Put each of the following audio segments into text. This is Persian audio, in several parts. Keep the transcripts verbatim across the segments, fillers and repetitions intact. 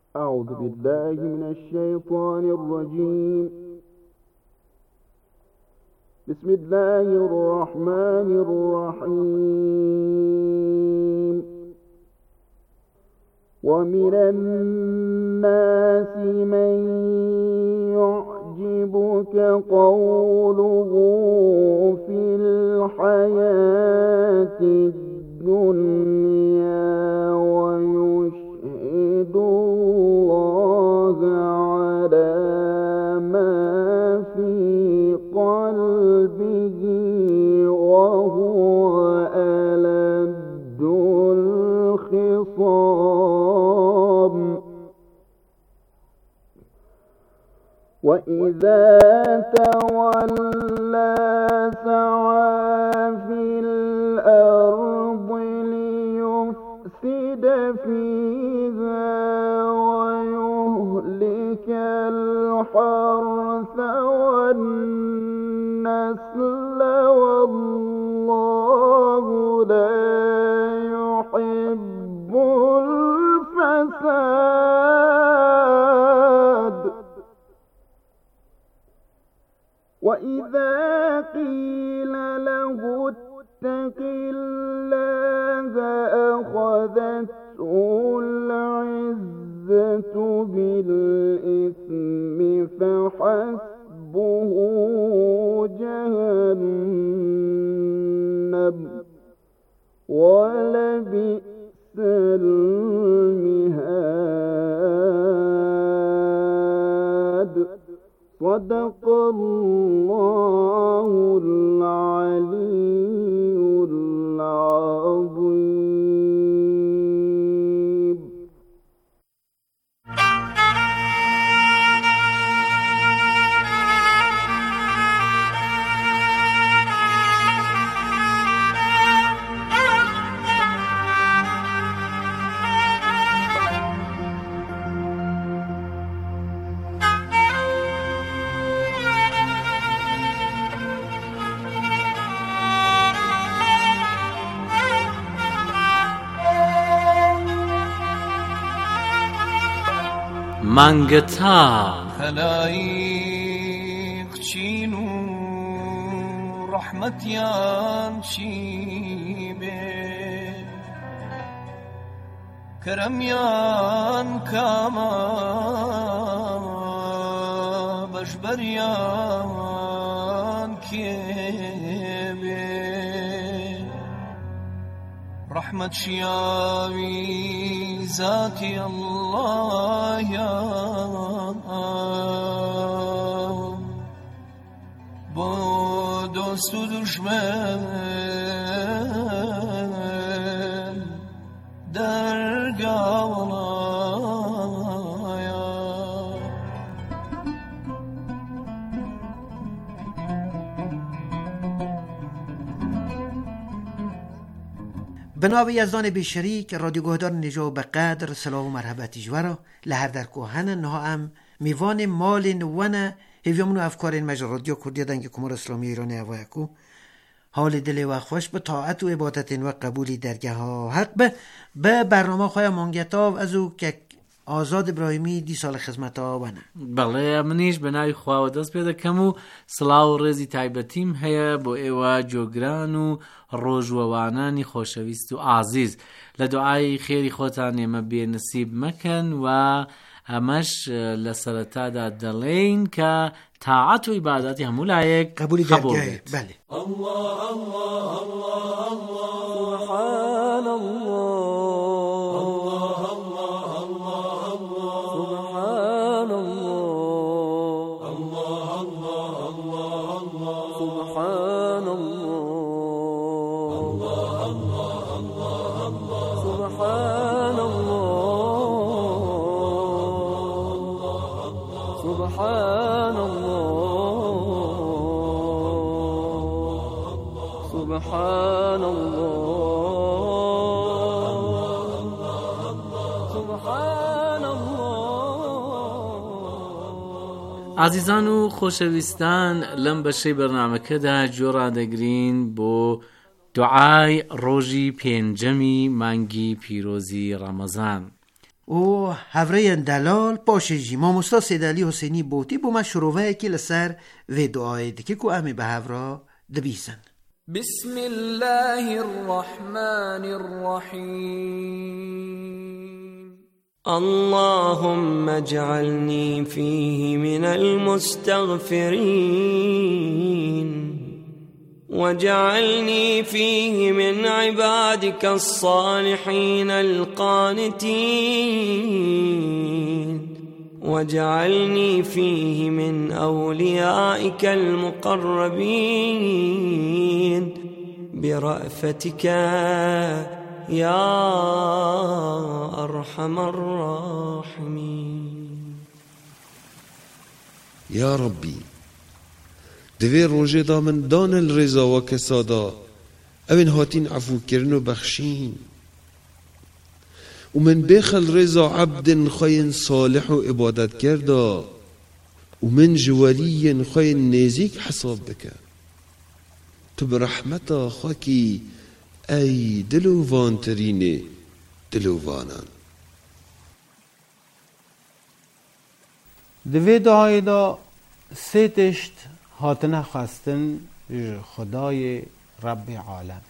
أعوذ بالله من الشيطان الرجيم. بسم الله الرحمن الرحيم. ومن الناس من يعجبك قوله في الحياة الدنيا ويشهد الله على ما في قلبه وهو ألد الخصام. وإذا تولى سعى في الأرض ليفسد فيها ويهلك الحرث والنسل والله لا يحب الفساد. وإذا قيل له اتق الله أخذته العزة بالإثم فحسبه جهنم ولبئس المهاد. صدق الله العلي العظيم. مانگتا خلایق چین و رحمتیان چی به کرمیان کاما بشبریان کی به رحمت شیاوی ذاتی الله یا با دوست و دشمن درگاه بنابه یزدان بیشریک رادیو گهدار نجا به قدر سلام و مرحبتی جورا لهر در کوهن نها ام میوان مال نوانه هیویامون و افکار مجر رادیو کردی دنگ کمار اسلامی ایران اوایکو حال دل و خوش به طاعت و عبادت و قبولی درگه ها حق به به برنامه خواه مانگتاو از او که آزاد ابراهیمی دی سال خدمت ها بنه. بله منیش بنای خواه و دست پیدا کمو سلاو رزی تایبتیم هیا بو ایوا جوگران و روجوانانی خوشویست و عزیز لدعای خیری خوتانی ما بی نصیب مکن و همش لسرتا دا دلین که طاعت و عبادتی همو لایک قبولی درگه. بله الله الله الله الله سبحان الله سبحان الله سبحان الله. عزیزان و خوشویستان لم بشی برنامه که ده جورا دگرین بو دعای روژی پینجمی مانگی پیروزی رمضان و هفره دلال باشه جی ماموستا سیدالی حسینی بوتی بو ما شروعه که لسر و دعای دکی که امی به هفره دبیزن. بسم الله الرحمن الرحیم اللهم اجعلني فيه من المستغفرين واجعلني فيه من عبادك الصالحين القانتين واجعلني فيه من أوليائك المقربين برأفتك يا أرحم الراحمين. یا ربی دوی روژه دا من دان الرزا و کسادا اوین هاتین عفو کرن و بخشین و من بخل رزا عبد خاین صالح و عبادت کردا و من جوالی خاین نزیک حساب بکن تو برحمتا خاکی ای دلووان ترین دلووانان. دوی دعای دا سه تشت هاتنه خواستن خدای رب عالمی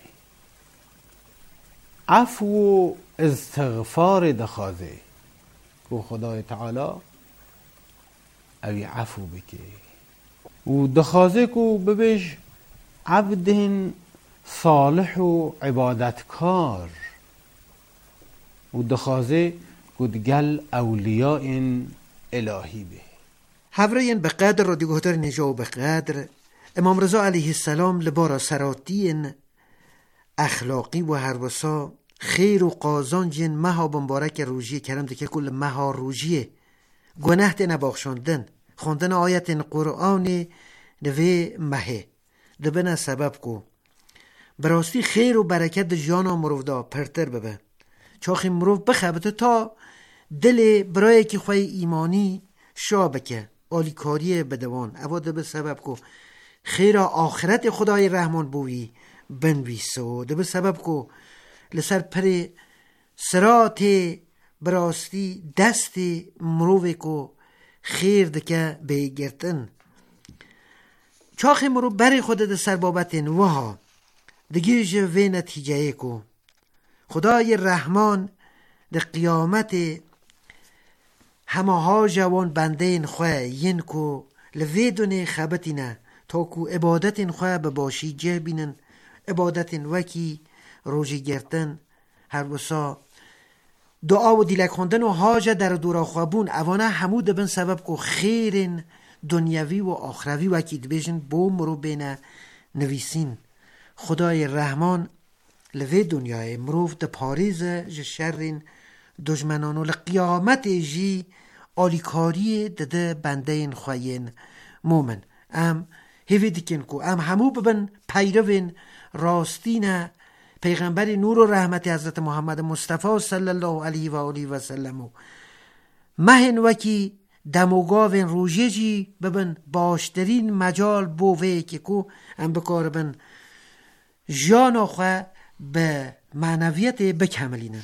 عفو و استغفار دخوازه که خدای تعالی اوی عفو بکه و دخوازه که ببش عبد صالح و عبادتکار و دخوازه که دگل اولیاء الهی به. هفرین به قدر را دیگهتر نجا و به قدر امام رضا علیه السلام لبارا سراتین اخلاقی و هربسا خیر و قازان جن مها بمبارک روژی کرم دکه کل مها روژیه گناه ده نباخشاندن خوندن آیت قرآن نوی مهه دبنه سبب کو براستی خیر و برکت ده جانا مروف دا پرتر ببه چاخی مروف بخبته تا دل برای که خواه ایمانی شابکه آلیکاری بدوان اواده به سبب کو خیر آخرت خدای رحمان بوی بنویسو ده به سبب کو لسر پر سرات براستی دست مروه کو خیر دکه بگرتن چاخ مرو بری خود ده سر بابت وها دگه جوه نتیجه کو خدای رحمان ده قیامت همه ها جوان بنده این خواه ین کو لویدون خبتی نه تا کو عبادت این خواه بباشی جه بینن عبادت این وکی روژی گرتن هر بسا دعا و دیلک خوندن و حاجه در دورا خوابون اوانه همو دبن سبب کو خیرین دنیاوی و آخروی وکی دبیجن بو مرو بینه نویسین خدای رحمان لوی دنیای مروف ده پاریز جشرین دجمنانو لقیامت جی آلیکاری دده بنده این خواهین مومن ام هیوی دیکن کو ام همو ببن پیروین راستین پیغمبر نور و رحمت حضرت محمد مصطفی صلی الله علیه و آله و سلم مهن وکی دموگاوین روژه جی ببن باشترین مجال بووه که کو ام بکار بن جانا خواه به معنویت بکملینن.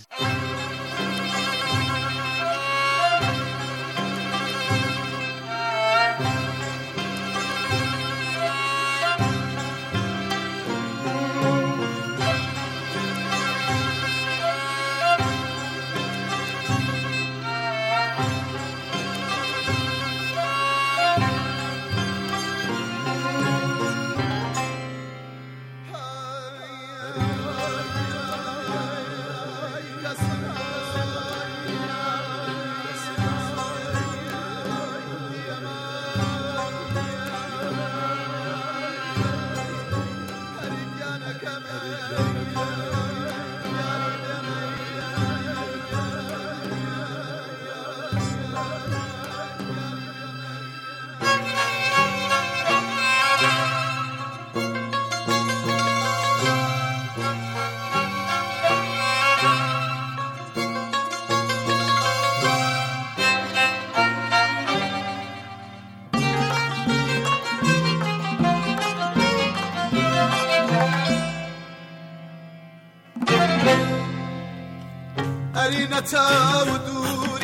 أرينا تعودوا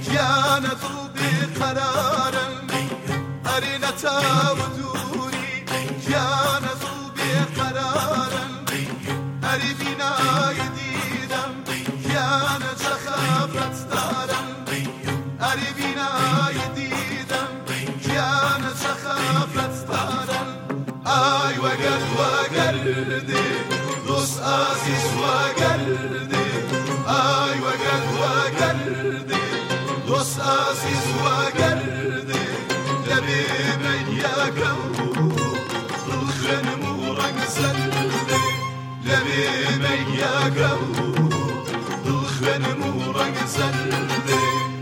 گیانە دڵ بێقەرارن ئەرێ نەتاودوری گیانە دڵ بێقەرارن ئەری بینای دیدەم گیانە جەخەفەتدارن ئەری بینای دیدەم گیانە جەخەفەتدارن ئای وەگەر وەگەردێ دۆست ئازیز وەگەردێ ئای وەگەر وەگەردێ دۆست ئازیز وەگەردێ لەبێ مەیەکە و دڵخێنم و ڕەنگ زەردێ لەبێ مەیەکە و دڵخێنم و ڕەنگ زەردێ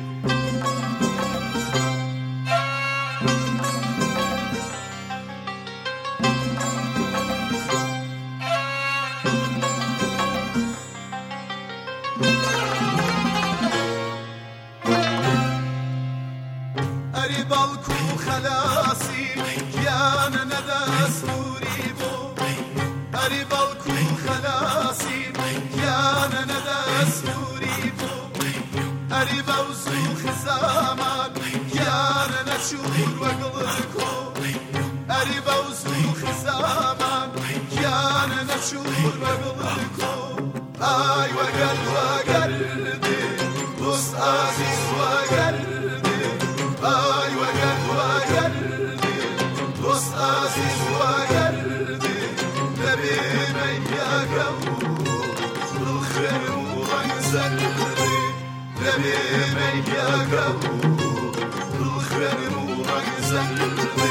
ئەری باڵکو و خەلاسی گیانە نەدەستوری بۆ ئەری باڵکو و خەلاسی گیانە نەدەستوری بۆ ئەری بەوز و خزامان گیانە نەچوور وەگڵکۆ ئەری بەوز و خزامان گیانە نەچوور وەگڵکۆ ئای وەگەر وەگەردێ دۆست ئازیز وەگەردێ ئای وەگەر وەگەردێ دۆست ئازیز وەگەردێ لەبێ مەیەکە و دڵخێنم و ڕەنگ زەردێ لەبێ مەیەکە و دڵخێنم و ڕەنگ زەردێ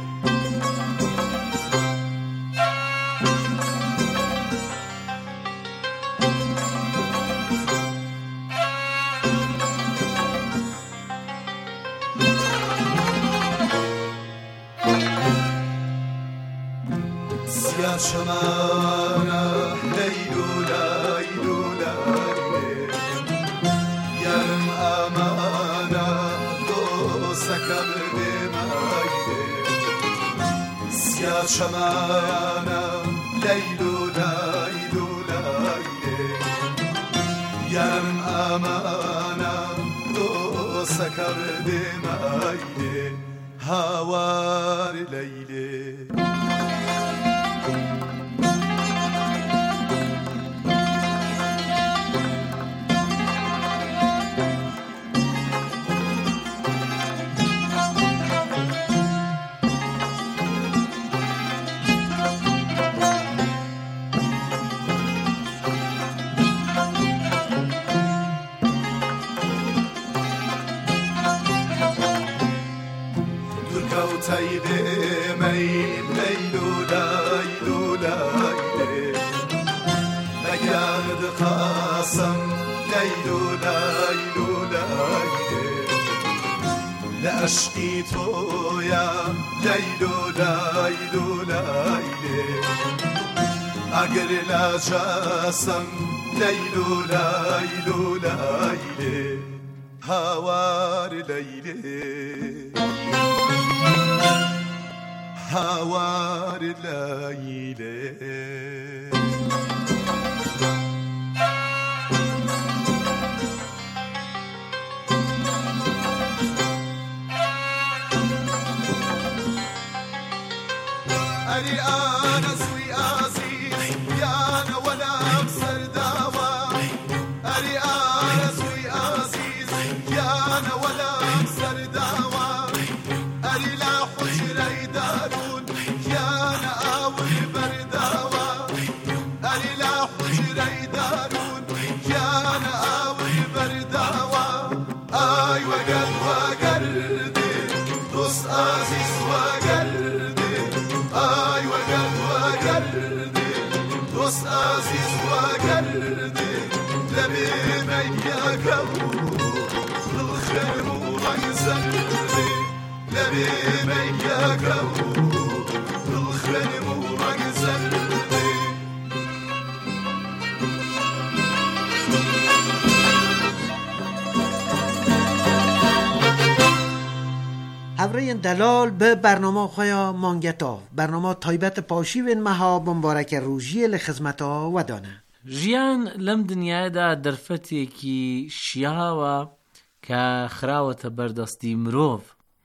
سیاه شەمانە لەیل و لایل و لایلێ یارم ئامانە دۆستەکەم بێمایلێ سیاه شەمانە لەیل و لایل و لایلێ یارم ئامانە دۆستەکەم بێمایلێ هاوار لەیلێ تەیدێمەی لەیل و لایل و لایلێ لەگەر دقاسم لەیل و لایل و لایلێ لە عەشقی تۆیە لەیل و لایل و لایلێ ئەگەر لە جەسم لەیل و لایل و لایلێ هاوار لەیلێ هاوار لەیلێ ئەری ئانە سوی ئازیز یانە وەلام سەرداوە ئەری ئانە سوی ئازیز یانە وەلام سەرداوە ئەری لا حوجرەی دارون یانە ئاوی بەرداوە ئەری لا حوجرەی دارون یانە ئاوی بەرداوە ئای وەگەر وەگەردێ دۆست ئازیز وەگەردێ ئای وەگەر وەگەردێ دۆست ئازیز وەگەردێ لەبێ مەیەکە و دڵخێنم و ڕەنگ زەردێ لەبێ مەیەکە و دڵخێنم و ڕەنگ زەردێ هەورەیەن دەلال به برنامه خویا مانگتا برنامه تایبەت پاشی و مها بمبارک روژی لخزمتا ودانه ژیان لەم دنیادا دەرفەتێکی شیاوە کە خراوەتە بەردەستی مرۆڤ.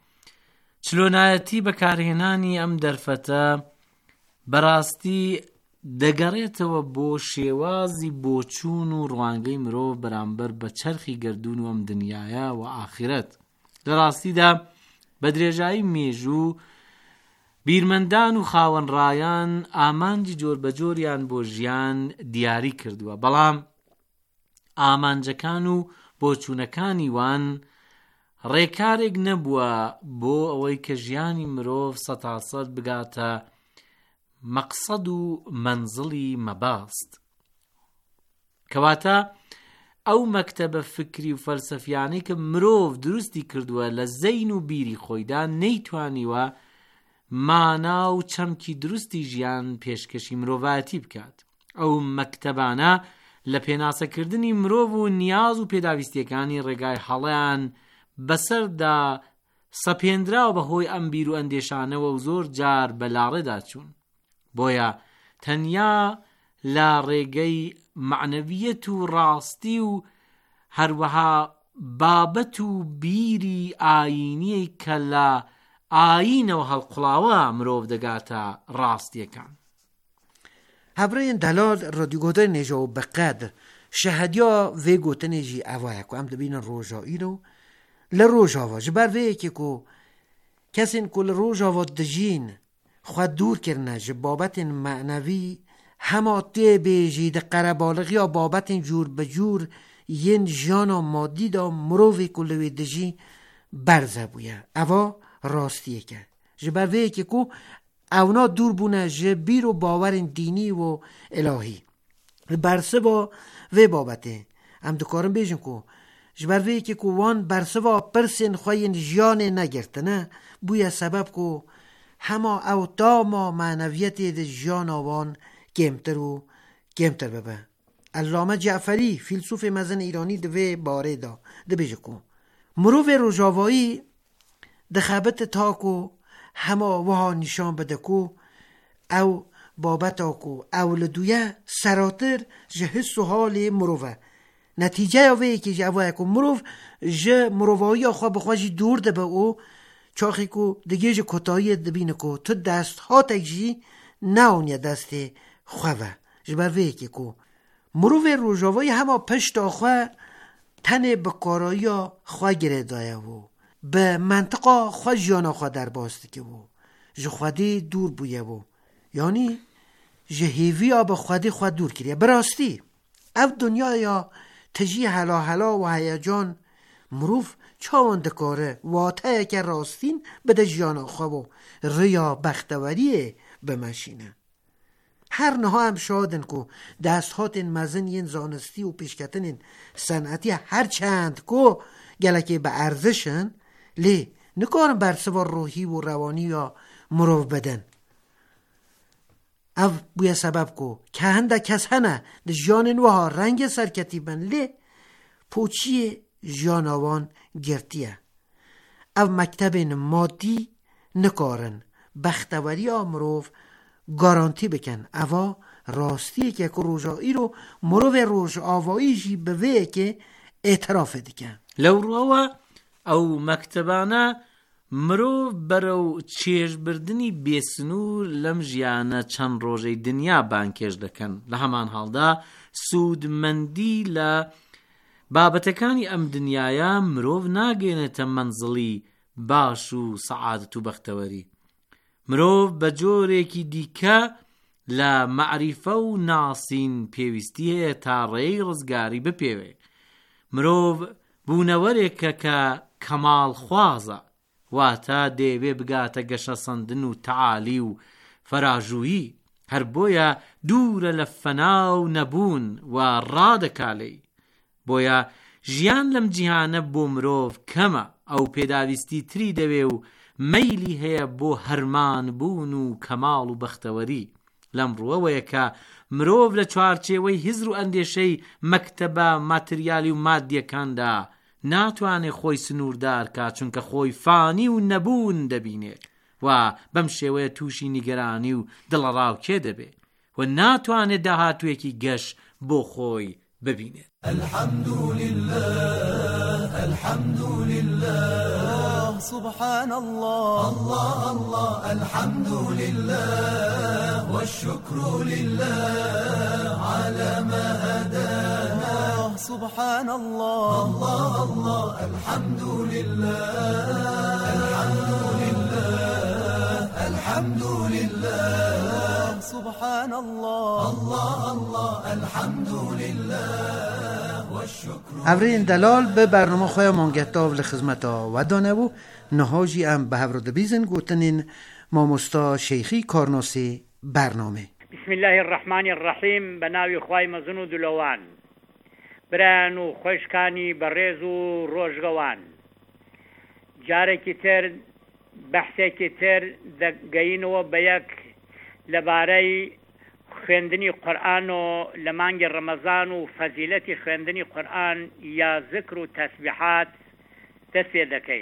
چلۆنایەتی بەکارهێنانی ئەم دەرفەتە بەڕاستی دەگەڕێتەوە بۆ شێوازی بۆچوون و ڕوانگەی مرۆڤ بەرامبەر بە چەرخی گەردون و ئەم دنیایە و ئاخرەت. لە ڕاستیدا بە درێژایی مێژوو بیرمەندان و خاوەنڕایان ئامانجی جۆر بە جۆریان بۆ ژیان دیاری کردووە، بەڵام ئامانجەکان و بۆچوونەکانی وان ڕێکارێک نەبووە بۆ ئەوەی کە ژیانی مرۆڤ سەتاسەد بگاتە مەقسەد و مەنزڵی مەباست. کەواتە ئەو مەکتەبە فکری و فەلسەفیانەی کە مرۆڤ دروستی کردووە لە زەین و بیری خۆیدا نەیتوانیوە مانا و چەمکی دروستی ژیان پێشکەشی مرۆڤایەتی بکات. ئەو مەکتەبانە لە پێناسەکردنی مرۆڤ و نیاز و پێداویستیەکانی ڕێگای هەڵەیان بەسەردا سەپێنراوە بەهۆی ئەم بیر و ئەندێشانەوە و زۆر جار بەلاڕێدا چوون. بۆیە تەنیا لە ڕێگەی معنەویەت و ڕاستی و هەروەها بابەت و بیری ئاینی کە لە ئاینەوە هەڵقوڵاوە مرۆڤ دەگاتە ڕاستیەکان. هەبڕێن دەلال ڕادیۆگۆدەر نێژە و بەقەدر شەهەدیا vê gotinêjî evaya ku em dibînin roja îro li rojava ji ber vê yekê ku kesên ku li rojava dijîn xwe dûr kirine ji babetên menevî hema tê bêjî di qerebalixiya babetên cûr bi cûr yên jiyana madî da mirovê ku li wê dijî berze bûye. Eva rastiyek e ji ber vê yekê ku ewna dûr bûne ji bîr û bawerên dînî û ilahî. Li bersiva vê babetê em dikarin bêjin ku ji ber vê yekê ku wan bersiva pirsên xwe yên jiyanê negirtine bûye sebeb ku hema ew dama meneviyetê di jiyana wan kêmtir û kêmtir bibe. Allame Ceferî fîlsûfê mezin îranî di vê barê da dibêje ku mirovê rojavayî dixebite ta ku hema wiha nîşan bide ku ew babeta ku ew li dûye seratir ji his û halê mirov e. Netîceya vê yekê ji ev ye ku mirov ji mirovayiya xwe bi xwe jî dûr dibe û çaxê ku digê ji kotayiyê dibîne ku tu desthatek jî neoniye destê xwe ve. Ji ber vê yekê ku mirovê rojavayî hema pişta xwe tenê bi karayiya xwe girê daye û bi mentiqa xwe jiyana xwe derbas dike û ji xwedê dûr bûye û yanî ji hêviya bi xwedê xwe dûr kiriye. Bi rastî ev dunyaya tijî hela hela û heyecan mirov çawan dikare wateyeke rastîn bide jiyana xwe û rêya bexteweriyê bimeşîne. Her niha em şadin ku desthatên mezin yên zanistî û pêşketinên senetî her çend ku gelekê bi erzişin lê nikarin bersiva ruhî û rewaniya mirov bidin. Ev bûye sebeb ku ke hindek kes hene di jiyanên wiha rengê serketî bin lê poçiyê jiyana wan girtiye. Ev mektebên madî nikarin bexteweriya mirov garanti bikin. Eva rastiyeke ku roja îro mirovê rojavayî jî bi vê yekê etirafê dike. لەوڕەوە ئەو مەکتەبانە مرۆڤ بەرەو چێژبردنی بێسنوور لەم ژیانە چەند ڕۆژەی دنیا بانکێش دەکەن. لە هەمان هەڵدا سوودمەندی لە بابەتەکانی ئەم دنیایە مرۆڤ ناگەێنێتە مەنزڵی باش و سەعادەت و بەختەوەری. مرۆڤ بە جۆرێکی دیکە لە مەعریفە و ناسین پێویستی هەیە تا ڕێی ڕزگاری بپێوێ. مرۆڤ بوونەوەرێکە کە کەماڵ خوازە، واتە دەیەوێ بگاتە گەشە سەندن و تەعالی و فەراژوویی. هەر بۆیە دوورە لە فەنا و نەبوون و ڕادەکالەی. بۆیە ژیان لەم جیهانە بۆ مرۆڤ کەمە، ئەو پێداویستی تری دەوێ و مەیلی هەیە بۆ هەرمان بوون و کەماڵ و بەختەوەری. لەم ڕوەوەیە کە مرۆڤ لە چوارچێوەی هیزر و ئەندێشەی مەکتەبە ماتریالی و مادیەکاندا ناتوانێ خۆی سنووردار کات، چونکە خۆی فانی و نەبوون دەبینێت و بەم شێوەیە تووشی نیگەرانی و دڵەڕاوکێ دەبێت و ناتوانێت داهاتوویەکی گەش بۆ خۆی ببینێت. الحمد لله الحمد لله سبحان الله الله الله الحمد لله والشكر لله على ما هدانا سبحان الله الله الله الحمد لله الحمد لله الحمد لله سبحان الله الله الله الحمد لله والشكر. اورین دلال به برنامه خواه مانگتاو لخزمتا و دانه و نهاجی ام به هفراد بیزن گوتنین مامستا شیخی کارناسی برنامه. بسم الله الرحمن الرحیم. بناوی خوای مزن و دلوان بران و خوشکانی بەڕێز و ڕۆژگەوان جارێکی تر بەحسێکی تر دەگەینەوە بە یەک لەبارەی خوێندنی قورئان و لە مانگی ڕەمەزان و فەزیلەتی خوێندنی قورئان یا ذکر و تەسبیحات دەست پێ دەکەین.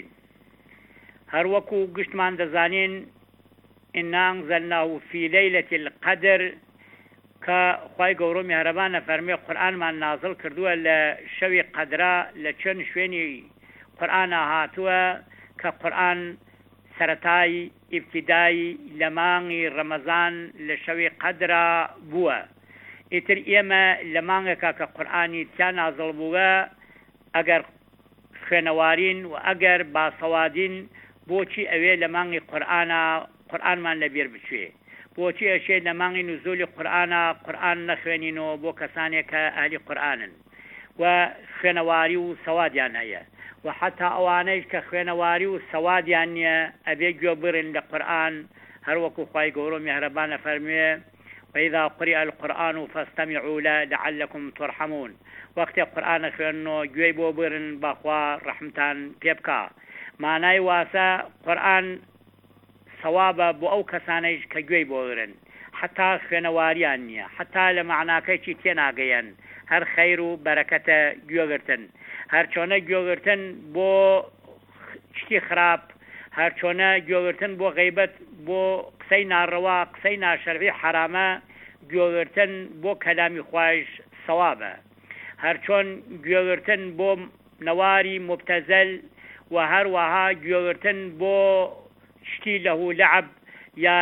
هەروەکو گشتمان دەزانین ئینا ئەنزەلناه فی لەیلەتی القەدر کە خوای گەورە میهرەبانە فەرمێ قورئانمان نازڵ کردووە لە شەوی قەدرا لە چەند شوێنی قورئانە هاتووە کە قورئان سەرەتای ئیبتیدای لە مانگی ڕەمەزان لە شەوی قەدرا بووە. ئیتر ئێمە لە مانگێکا کە قورئانی تیا نازڵ بووە ئەگەر خوێنەوارین و ئەگەر باسەوادین بۆچی ئەوێ لە مانگی قورئانە قورئانمان لەبیر بچوێ؟ بۆچی ئەشێ لە مانگی نزولی قورئانە قورئان نەخوێنینەوە بۆ کەسانێک کە ئەهلی قورئانن و خوێنەواری و سەوادیان هەیە و حتا ئەوانەی کە خوێنەواری و سەوادیان نییە ئەبێ گوێ بڕن لە قورئان هەروەکو خوای گەورە میهرەبانە فەرموێ وإذا قرئ القرآن فاستمعوا له لعلكم ترحمون. وەختێ قورئانە خوێننەوە گوێی بۆ برن بەخوا ڕەحمتان پێ بکا. مانای واسە قورئان سەوابە بۆ ئەو کەسانەیش کە گوێی بۆ برن حتا خوێنەواریان نییە حتا لە معناکەیکی تێناگەیەن. هەر خەیر و بەرەکەتە گوێگرتن. هەر چۆنە گوێگرتن بۆ شتی خراپ، هەر چۆنە گوێگرتن بۆ غەیبەت، بۆ قسەی ناڕەوا، قسەی ناشەرعی حرامە، گوێگرتن بۆ کەلامی خوایش سەوابە. هەر چۆن گوێگرتن بۆ نەواری مبتەزەل و هەروەها گوێگرتن بۆ شتی لەهو لەعب یا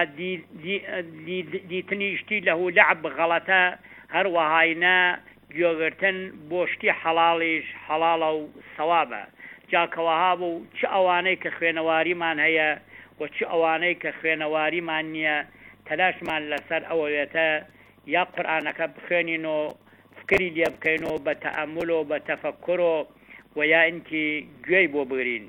دیتنی شتی لەهو لەعب غەڵەتە هەروەهاینە گوێگرتن بۆ شتی حەڵاڵیش حەڵاڵە و سەوابە. جاکەوەها بوو چ ئەوانەی کە خوێنەواریمان هەیە و چ ئەوانەی کە خوێنەواریمان نییە تەلاشمان لەسەر ئەوەوێتە یا قورئانەکە بخوێنینەوە فکری لێ بکەینەوە بە تەئەممول و بە تەفەککوڕ و یا ئینکی گوێی بۆ بگرین.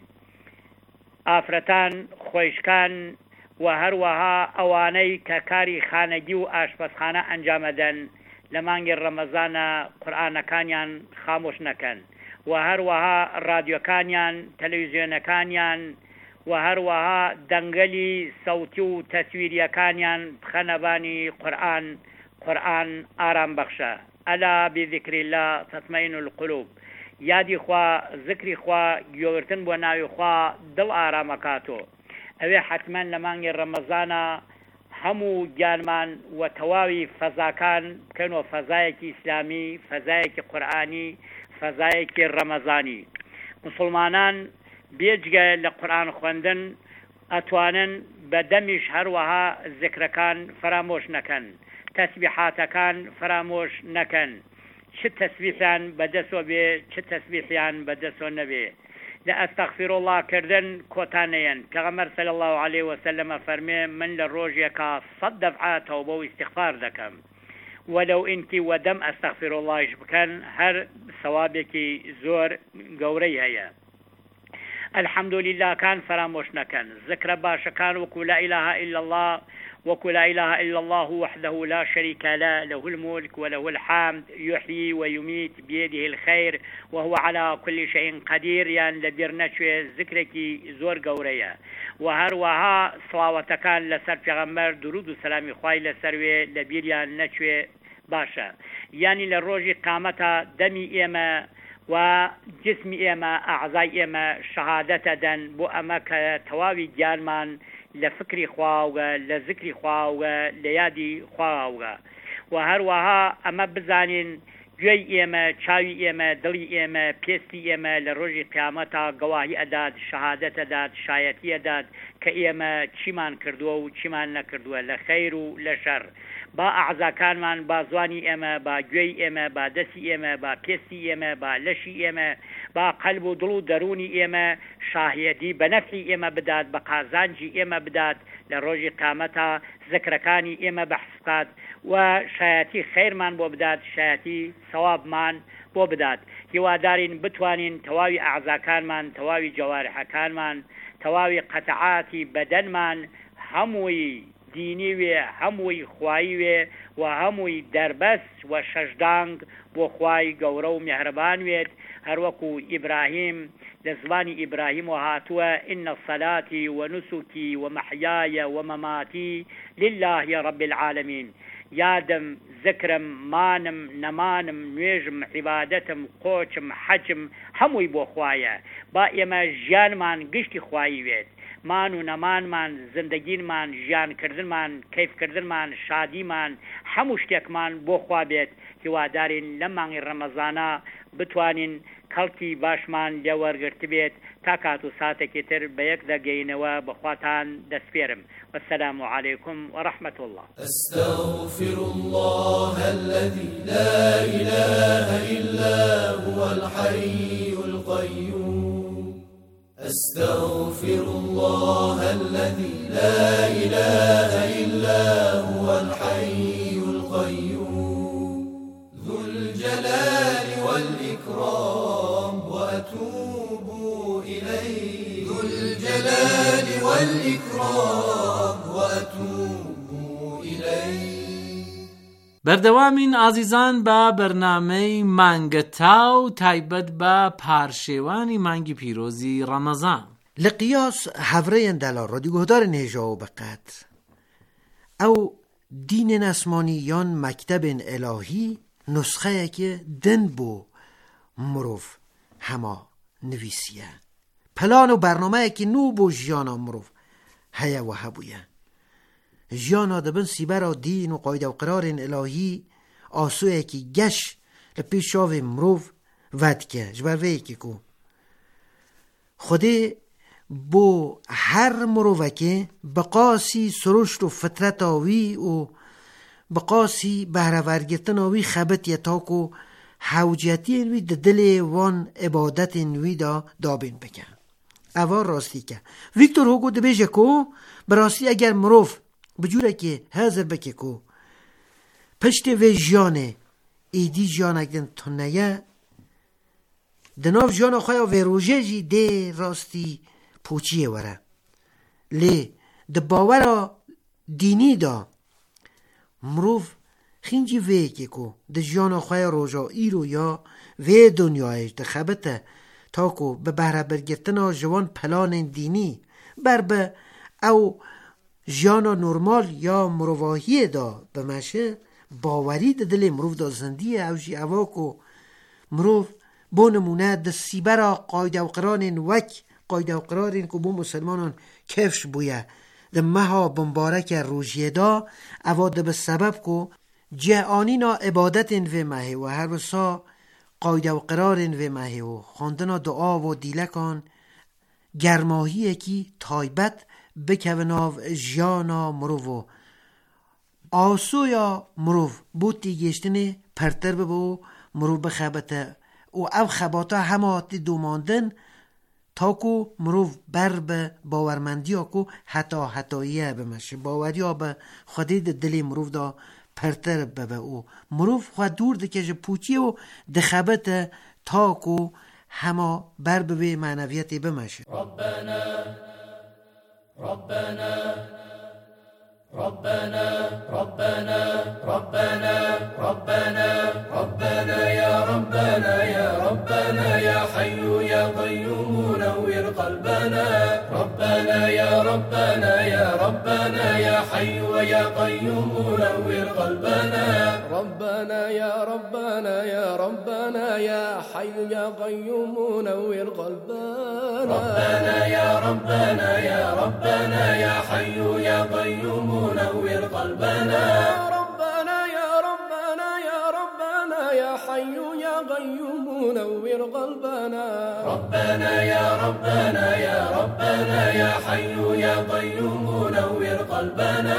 ئافرەتان، خۆیشکان و هەروەها ئەوانەی کە کاری خانەگی و ئاشپەزخانە ئەنجامەدەن لە مانگی ڕەمەزانە قورئانەکانیان خامۆش نەکەن و هەروەها ڕادیۆکانیان، تەلەڤیزیۆنەکانیان و هەروەها دەنگەلی سەوتی و تەسویریەکانیان بخەنەبانی قورئان. قورئان ئارام بەخشە. ئەلا بذیکر الله تەطمئین القلوب. یادی خوا، ذکری خوا، گوێگرتن بۆ ناوی خوا دڵ ئارامەکاتۆ. ئەوێ حتمەن لە مانگی ڕەمەزانە هەموو گیانمان و تەواوی فەزاکان بکەنەوە فەزایەکی ئیسلامی، فەزایەکی قورئانی، فەزایەکی ڕەمەزانی. مسلمانان بێجگە لە قورئان خوێندن ئەتوانن بە دەمیش هەروەها ذکرەکان فرامۆش نەکەن، تەسبیحاتەکان فرامۆش نەکەن. چ تەسبیحیان بەدەستەوە بێ، چ تەسبیحیان بەدەستەوە نەبێ. لە ئەستەغفیرڵڵاه کردن کۆتانەیەن. پێغەمبەر صلی الله علیه وسلم فەرمێ من لە ڕۆژێکە سەد دەفعە تەوبە و ئیستیغفار دەکەم وەلەو ئینکی وەدەم ئەستەغفیرڵڵاهش بکەن هەر سەوابێکی زۆر گەورەی هەیە. الحەمدولله کان فرامۆش نەکەن. ذکرە باشەکان وەکو لا ئیلاهە ئیلا الله وكل لا إله إلا الله وحده لا شريك له له الملك وله الحمد يحيي ويميت بيده الخير وهو على كل شيء قدير. يعني لبيرنشوي ذكرك زور قورية وهروها صلاوة كان لسر پیغمبر درود و سلامي خواهي لسروي لبيريان نشوي باشا. يعني للروج قامتا دمي إيما و جسم ئێمە ئەعزای ئێمە شەهادەتە دەن بۆ ئەمە کە تەواوی گیانمان لە فکری خواوگە، لە ذکری خواوگە، لە یادی خواوگە. و هەروەها ئەمە بزانین گوێی ئێمە چاوی ئێمە دڵی ئێمە پێستی ئێمە لە ڕۆژی قیامەتە گەواهی ئەدات شەهادەت ئەدات شایەتی ئەدات کە ئێمە چیمان کردووە و چیمان نەکردووە لە خەیر و لە شەڕ با ئەعزاکانمان با زوانی ئێمە با گوێی ئێمە با دەستی ئێمە با پێستی ئێمە با لەشی ئێمە با قەلب و دڵ و دەرونی ئێمە شاهێدی بە نەفعی ئێمە بدات بە قازانجی ئێمە بدات لە ڕۆژی قیامەتە زەکرەکانی ئێمە بەحس بکات و شایەتی خەیرمان بۆ بدات شایەتی سەوابمان بۆ بدات هیوادارین بتوانین تەواوی ئەعزاکانمان تەواوی جەوارحەکانمان تەواوی قەتەعاتی بەدەنمان هەمووی دینی وێ هەمووی خوایی وێ و هەمووی دەربەست و شەشدانگ بۆ خوای گەورە و میهرەبان وێت هەروەکو ئیبراهیم لە زمانی ئیبراهیم و هاتووە ئینە سەلاتی و نوسوکی و مەحیایە و مەماتی لله رب العالمین یادم ذکرم مانم نەمانم نوێژم عیبادەتم قۆچم حەجم هەمووی بۆ خوایە با ئێمە ژیانمان گشتی خوایی وێت مان و نەمانمان زندگینمان ژیانکردنمان کەیفکردنمان شادیمان هەموو شتێکمان بۆ خوا بێت هیوادارین لە مانگی ڕەمەزانە بتوانین کەڵکی باشمان لێ وەرگرت بێت تا کات و ساتێکی تر بە یەک دەگەینەوە بەخواتان دەسپێرم والسلام عليكم ورحمة الله. أستغفر الله الذي لا إله إلا هو الحي القيوم أستغفر الله الذي لا إله إلا هو الحي القيوم ذو الجلال والإكرام وأتوب إليه ذو الجلال والإكرام وأتوب إليه. بەردەوامین ئازیزان بە بەرنامەی مانگە تاو تایبەت بە پارشێوانی مانگی پیرۆزی ڕەمەزان. لە قیاس هەڤرەیەن دەلا ڕۆدیۆگۆدارن هێژاو بەقەت ئەو دینên ئەسمانی یان مەکتەبên ئێلاهی نسخەیەکێ دن بۆ مرۆڤ هەما نویسیە پلان و بەرنامەیەکی نو بۆ ژیانا مرۆڤ هەیە و هەبوویە ژیانا دەبن سیبەرا دین و قایدە و قرارên ئێلاهی ئاسوویەکی گەش لە پێش چاوێ مرۆڤ ڤەدکە ji ber vê yekê ku Xwedê بۆ هەر مرۆڤەکێ bi qasî سروشت و fitreta wî û bi qasî behrevêrgirtina wî xebitiye ta ku hewciyetiyên wî di dilê wan ibadetên wî da dabên bike. Eva rastîke. Victor Hugo dibêje ku bi rastî eger mirov bi cûrekê hezir bike ku piştê vê jiyanê êdî jiyanek din tuneye di nav jiyana xwe ya vê rojê jî dê rastî پوچیه وره لی د باورا دینی دا مروف خینجی وی که کو د جیانا خواه روژا ایرو یا وی دنیایش د خبته تا کو به بهره برگرتنا جوان پلان دینی بر به او جیانا نورمال یا مروواهی دا بمشه باوری د دل مروف دا زندیه او جی اوا کو مروف بو نمونه د سیبرا قاید و قران وک قایده و قرارین که بو مسلمانان کفش بویه ده مها بمبارک روژیه دا اواده به سبب که جهانینا عبادتین و مهی و هر وسا قایده و قرارین و مهی و خواندنا دعا و دیلکان گرماهیه کی تایبت بکوناو جیانا مروو آسو یا مروو بوتی گشتنی پرتر ببو مروو بخبته و او خباتا همه تی دوماندن تاکو مروف بر به باورمندی ها کو حتی حتاییه بمشه باوری ها به خودی ده دلی مروف دا پرتر ببه او مروف خود دور ده که پوچی و ده خبت تاکو همه بر به معنویتی بمشه ربنا ربنا ربنا ربنا ربنا ربنا ربنا يا ربنا يا ربنا يا حي يا قيوم نور قلبنا ربنا يا ربنا يا ربنا يا حي يا قيوم نور قلبنا ربنا يا ربنا يا ربنا يا حي يا قيوم نور قلبنا ربنا يا ربنا يا ربنا يا حي يا قيوم نور قلبنا ربنا يا ربنا يا ربنا يا حي نور قلبنا ربنا يا ربنا يا ربنا يا حي يا قيوم نور قلبنا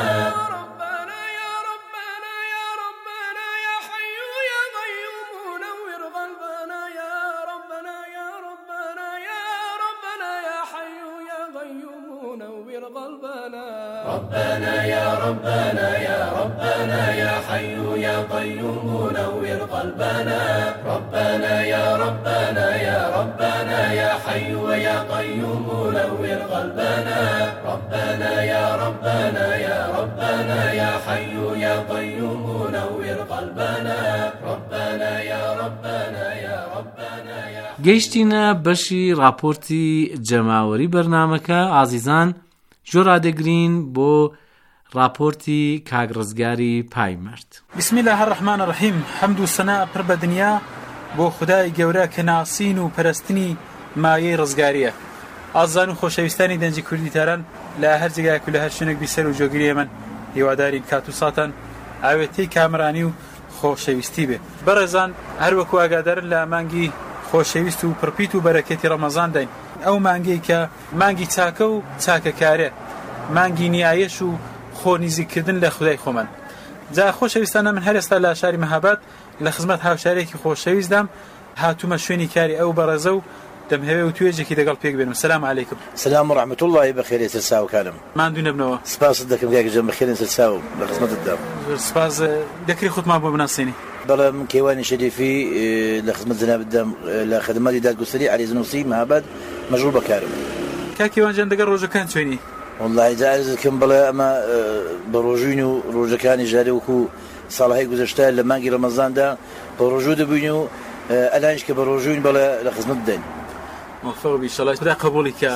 ربنا يا ربنا يا ربنا يا حي يا قيوم نور قلبنا يا ربنا يا ربنا يا ربنا يا حي يا قيوم نور قلبنا ربنا يا ربنا يا ربنا يا حي يا قيوم نور قلبنا ربنا يا ربنا يا ربنا يا حي يا قيوم نور قلبنا ربنا يا ربنا يا ربنا يا حي يا قيوم نور قلبنا ربنا يا ربنا يا ربنا يا گەیشتینە بەشی راپۆرتی جەماوەری بەرنامەکە. ئازیزان ژۆرادەگرین بۆ راپۆرتی کاگڕزگاری پایمەرد. بسم الله الرحمن الرحیم. حەمد و سەنا پڕ بە دنیا بۆ خودای گەورە کە ناسین و پەرستنی مایەی ڕزگاریە. ئازان و خۆشەویستانی دەنجی کوردیتاران لە هەر جێگایەک و لە هەر شوێنێک بیسەر و جۆگیری ئێمەن هیوادارین کات و ساتان ئاوێتەی کامرانی و خۆشەویستی بێ. بەڕێزان هەروەکو ئاگادارن لە مانگی خۆشەویست و پڕپیت و بەرەکەتی ڕەمەزان داین. ئەو مانگەی کە مانگی چاکە و چاکەکارێ، مانگی نیایش و خۆنیزیکردن لە خودای خۆمان. جا خۆشەویستانە من هەر ئێستا لە شاری مەهاباد لە خزمەت هاوشارێکی خۆشەویستدام هاتوومە شوێنی کاری ئەو بەڕێزە و دەمهەوێ و توێژێکی دەگەڵ پێک بێنم. سلام علیکم. سلام ورحمة الله بخير سرساو كلام. ماندوو نەبنەوە. سپاس دەکەم کاک جەم بخير سرساو لە خزمەتتدام. سپاس. دەکری خودمان بۆ بناسیێنی. بەڵێ من کەیوانی شەریفی لە خزمەت جەنابتدام لە خدمەتی دادگوستری علی زنووسی مەهاباد مەژغوڵ بەکارم. کاکیوان جان دەگەڵ ڕۆژەکان چۆنی؟ والله جارز دەکەم بڵێ ئەمە بە ڕۆژوین و ڕۆژەکانی ژارێ وەکو ساڵهای گوزەشتە لە مانگی ڕەمەزاندا بە ڕۆژوو دەبووین و ئەلانیش کە بە ڕۆژوین بەڵێ لە خزمەت بدەین. موفق بیشەڵای خدا قبولی کە.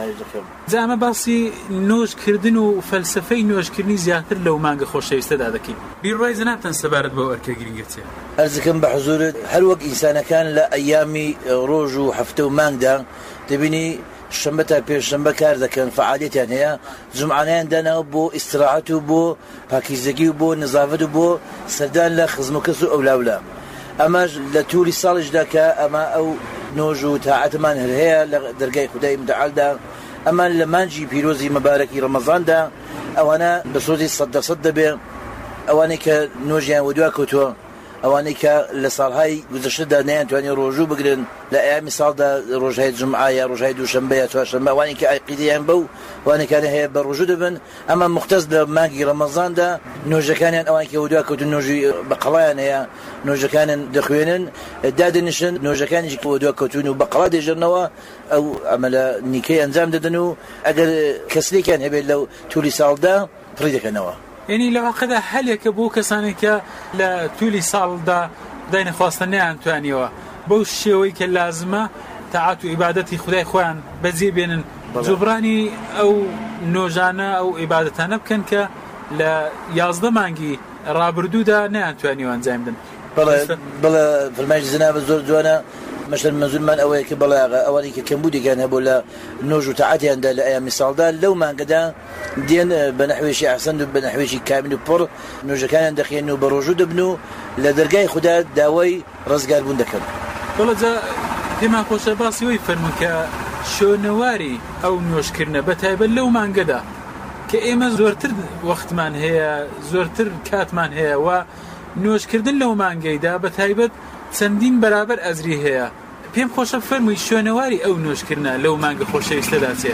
جا ئەمە باسی نۆژکردن و فەلسفەی نۆژکردنی زیاتر لەو مانگە خۆشەویستەدا دەکەین. بیرڕای جەنابتان سەبارەت بەو ئەرکە گرنگەچێ. ئەرز دەکەم بە حزورت هەر وەک ئینسانەکان لە ئەیامی ڕۆژ و هەفتە و مانگدا دەبینی شەمبە تا پێشەمبە کار دەکەن، فعالیەتیان هەیە، جومعانەیان داناوە بۆ ئیستراحەت و بۆ پاکیزەگی و بۆ نزافەت و بۆ سەردان لە خزم و کەس و ئەولاولا. ئەمەش لە تووری ساڵیشدا کە ئەمە ئەو نۆژ و تاعەتمان هەر هەیە لە دەرگای خودای متعالدا. ئەمان لە مانجی پیرۆزی مەبارەکی ڕەمەزاندا ئەوانە بە سۆزی سەد دەسەد دەبێ، ئەوانەی کە نۆژیان وەدوا کەوتووە، ئەوانەی کە لە ساڵهای گوزەشتدا نەیانتوانێت ڕۆژوو بگرن لە ئەیامی ساڵدا ڕۆژهای جمعە یا ڕۆژهای دووشەمبە یا چوارشەمبە، ئەوانەی کە عەقیدەیان بەو ئەوانەکانە هەیە بە ڕۆژوو دەبن. ئەمە مختص لە مانگی ڕەمەزاندا نۆژەکانیان ئەوان کە وەدوا کەوتن نۆژی بەقەڵایان هەیە، نۆژەکانن دەخوێنن دادنیشن، نۆژەکانیش کە وەدوا کەوتون و بەقەڵا دێژێنەوە ئەو ئەمەلە نیکەی ئەنجام دەدەن و ئەگەر کەسلێکیان هەبێت لەو توولی ساڵدا پڕی دەکەنەوە. یعنی لە واقعدا هەلێکە بۆ کەسانێک کە لە توولی ساڵدا داینە خواستە نەیانتوانیەوە بەو شێوەی کە لازمە تاعات و عیبادەتی خودای خۆیان بەجێ بێنن، جوبرانی ئەو نۆژانە ئەو عیبادەتانە بکەن کە لە یازدە مانگی ڕابردوودا نەیانتوانیوە ئەنجام بدەن. بەڵێ بڵێ فەرمایشی جەنابەت زۆر جوانە. مەشەل مەزولمان ئەوەیە کە بەڵێ ئەوانەی کە کەمبودێکیان هەبوو لە نۆژ و تاعاتیاندا لە ئەیامی ساڵدا لەو مانگەدا دێن بە نەحوێشی ئەحسەن و بە نەحوێشی کامل و پڕ نۆژەکانیان دەخێن و بە ڕۆژوو دەبن و لە دەرگای خوددا داوای ڕزگاربوون دەکەن. بەڵێ جا پێمان خۆشە باسی وەی فەرموون کە شۆنەواری ئەو نۆژکردنە بەتایبەت لەو مانگەدا کە ئێمە زۆرتر وەختمان هەیە، زۆرتر کاتمان هەیە و نۆژکردن لەو مانگەیدا بەتایبەت چەندین بەرابەر ئەزری هەیە. پێم خۆشە بفەرمووی شوێنەواری ئەو نۆژکردنە لەو مانگە خۆشەویستەدا چێت.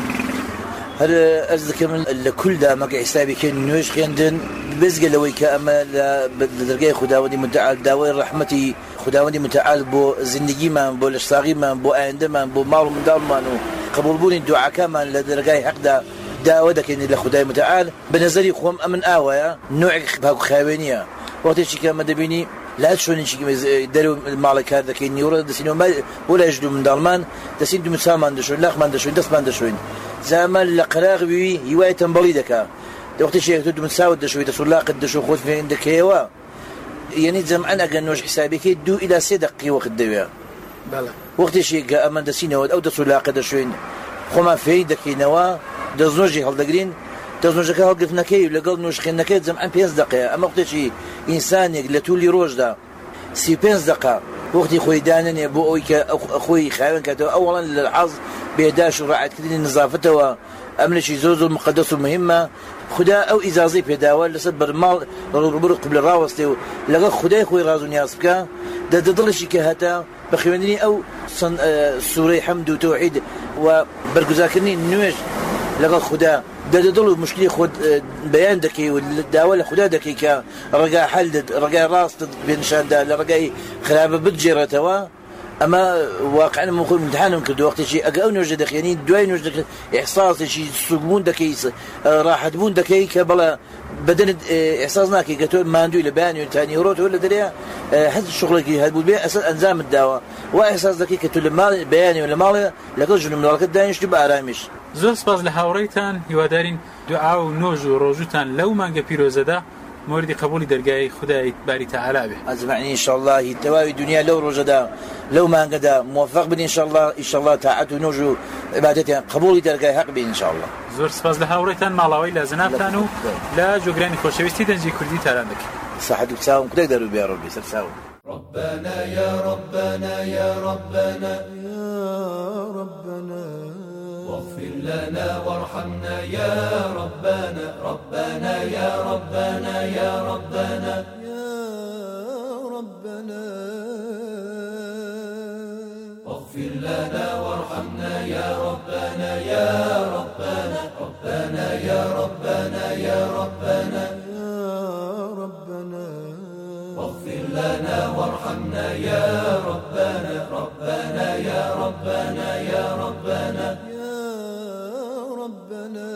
هەر ئەرز دەکەم لە کولدا مەگە حیسابێکە نوێژ خوێندن بێزگە لەوەی کە ئەمە لە دەرگای خوداوەندی متعال داوای ڕەحمەتی خوداوەندی متعال بۆ زیندگیمان، بۆ لەشساغیمان، بۆ ئایندەمان، بۆ ماڵ و منداڵمان و قبولبوونی دوعاکەمان لە دەرگای حەقدا داوا دەکەین لە خودای متعال. بە نەزەری خۆم ئەمن ئاوایە نوعێک پاکوخاوێنیە. وەختێکی کە ئەمە دەبینی لا شوێنێکی دەرو ماڵی کار دەکەین نیوڕە دەسینەوە بۆ لای دو منداڵمان دەسین دو مسامان دەشوین، لاخمان دەشوین، دەستمان دەشوین. زامان لە قەراغوی هیوای تەمبەڵی دەکا. دەوقتیشێک دو مساوت دەشوی دەسوو لاقت دەشو خۆت فێن دەکەیەوە. یعنی جەمعەن ئەگەر نۆژ حسابێکی دوو ئیلا سێ دەقیقی وەخت دەوێ. وەختێشێک ئەمە دەسینەوە ئەو دەسوو لاقت دەشوین خۆمان فێی دەکەینەوە دەستنۆژی هەڵدەگرین. دەستنۆژەکە هەڵگرتنەکەی لەگەڵ نوێژخێنەکەی جەمعەن پێنج دەقەیە. ئەمە وەختێکی ئینسانێک لە توولی ڕۆژدا سی پێنج دەقا وقتی خۆی دانێنێ بۆ ئەوی کە خۆی خاوێن کاتەوە ئەوڵەن لە حەز بێداش و ڕاعەتکردنی نزافەتەوە ئەمنشی زۆر زۆر مقدس و مهمە. خدا ئەو ئیزازەی پێداوە لەسەر بەرماڵ ڕوبەر قبلە ڕاوەستێ و لەگەڵ خدای خۆی ڕاز و نیاز بکە دەدڵشی کە هەتا بە خوێندنی ئەو سوورەی حەمد و تەوحید و بەرگوزارکردنی نوێژ لەگەڵ خدا دەدڵ و مشکلی خۆت بەیان دەکەی و داوا لە خدا دەکەی کە ڕێگای حەل ڕێگای ڕاستت بێنشاندا لە ڕێگای خراپە بتجێڕێتەوە. ئەمە واقعا من خۆم امتحانم کرد وەختێکی ئەگە ئەو نوێژە دەخێنی دوای نوێژ دەکرد ئێحساسێکی سوگبوون دەکەی ڕاحەتبوون دەکەی کە بەڵێ بەدەنت ئێحساس ناکەی کە تۆ ماندووی لە بەیانی و تانی ڕۆتەوە لە دەرەیە حەز شغڵێکی هەبوو بێ ئەسەر ئەنجامت داوە و ئێحساس دەکەی کە تۆ لە ماڵ بەیانی و لە ماڵێ لەگەڵ ژن و منداڵەکەت دانیشتی بە ئارامیش. زۆر سپاس لە هاوڕێیتان، هیوادارین دوعا و نۆژ و ڕۆژوتان لەو مانگە پیرۆزەدا موردی قبولی دەرگای خدای باری تەعالی بێ. ئەزمانی ئینشاءالله هی تەواوی دنیا لەو ڕۆژەدا لەو مانگەدا موفق بن ئینشاءالله. ئینشاءالله تاعەت و نۆژ و عیبادەتیان قبولی دەرگای حەق بێ ئینشاءالله. زۆر سپاس لە هاوڕێتان، ماڵاوی لە زەنابتان و لە جۆگرانی خۆشەویستی دەنجی کوردی تاران دەکەین. صحت و چاوم کودای دەرو بێ ڕۆبی سەر چاوم. ربنا يا ربنا يا ربنا يا ربنا واغفر لنا وارحمنا يا ربنا ربنا يا ربنا يا ربنا يا ربنا واغفر لنا وارحمنا يا ربنا يا ربنا ربنا يا ربنا يا ربنا يا ربنا واغفر لنا وارحمنا يا ربنا ربنا يا ربنا يا ربنا يا ربنا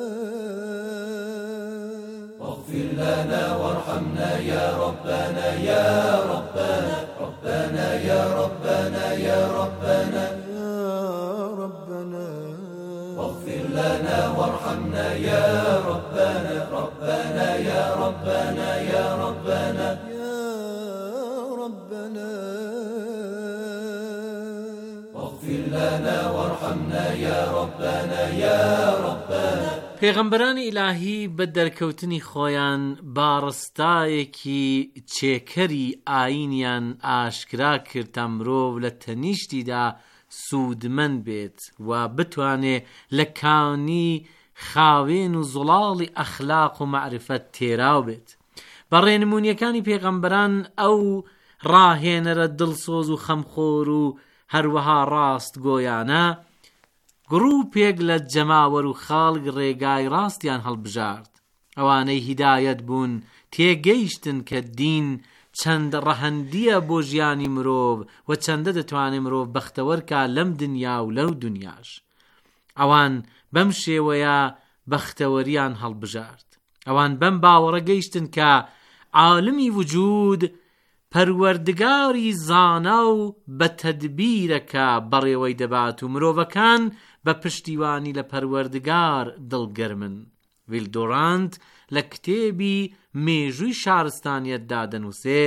واغفر لنا وارحمنا يا ربنا يا ربنا ربنا يا ربنا يا ربنا يا ربنا واغفر لنا وارحمنا يا ربنا ربنا يا ربنا يا ربنا واغفر لنا وارحمنا يا ربنا يا ربنا. پێغەمبەرانی ئیلاهی بە دەرکەوتنی خۆیان باڕستایەکی چێکەری ئاینیان ئاشکرا کرد تا مرۆڤ لە تەنیشتیدا سوودمەند بێت و بتوانێ لە کانی خاوێن و زوڵاڵی ئەخلاق و معرفەت تێراو بێت. بە ڕێنمونیەکانی پێغەمبەران ئەو ڕاهێنەرە دڵسۆز و خەمخۆر و هەروەها ڕاست گۆیانە گروپێک لە جەماوەر و خاڵک ڕێگای ڕاستیان هەڵبژارد. ئەوانەی هیدایەت بوون تێگەیشتن کە دین چەند ڕەهەندیە بۆ ژیانی مرۆڤ و چەندە دەتوانێت مرۆڤ بەختەوەرکە لەم دنیا و لەو دنیاش. ئەوان بەم شێوەیە بەختەوەریان هەڵبژارد. ئەوان بەم باوەڕە گەیشتن کە عالمی وجود پەروەردگاری زانا و بە تەدبیرەکە بەڕێوەی دەبات و مرۆڤەکان بە پشتیوانی لە پەروەردگار دڵگەرمن. ویلدۆڕانت لە کتێبی مێژووی شارستانیەتدا دەنووسێ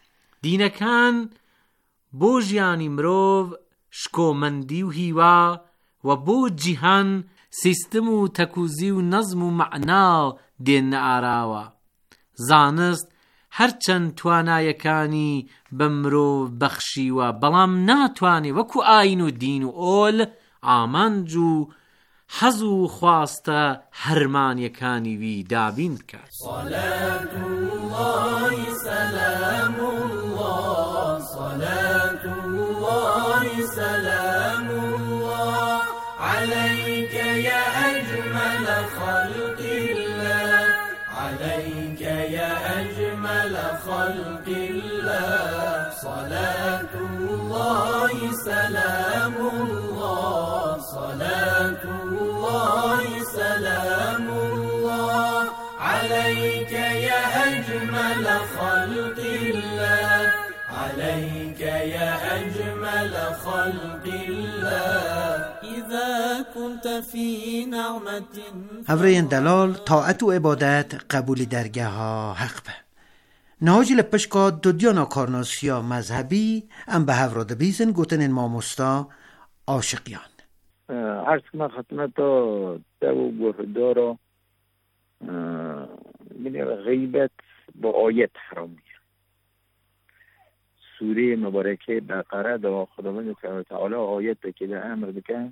دینەکان بۆ ژیانی مرۆڤ شکۆمەندی و هیوا و بۆ جیهان سیستم و تەکوزی و نەزم و مەعنا دێنە ئاراوە. زانست هەرچەند توانایەکانی بە مرۆڤ بەخشیوە بەڵام ناتوانێ وەکو ئاین و دین و ئۆل ئامانج و حەز و خواستە هەرمانیەکانی وی دابین بکات. صلاة الله سلام الله صلاة الله سلام الله عليك يا أجمل خلق الله عليك يا أجمل خلق الله صلاة الله سلام الله صلاة الله سلام الله عليك يا أجمل خلق الله عليك يا أجمل خلق الله إذا كنت في نعمة. هەڤڕێیان دەڵال تاعەت و عیبادەت قبولی دەرگاها حەق بە. نهاجی لە پشکا دودیانا کارناسیا مذهبی ئەم بە هەڤڕۆ دەبیزن گوتنên مامۆستا عاشقیان. عرض خدمت دو گهدارا من غیبت با آیت حرامیه. سوره مبارکه بقره دا خداوند تعالی آیت که در امر بکن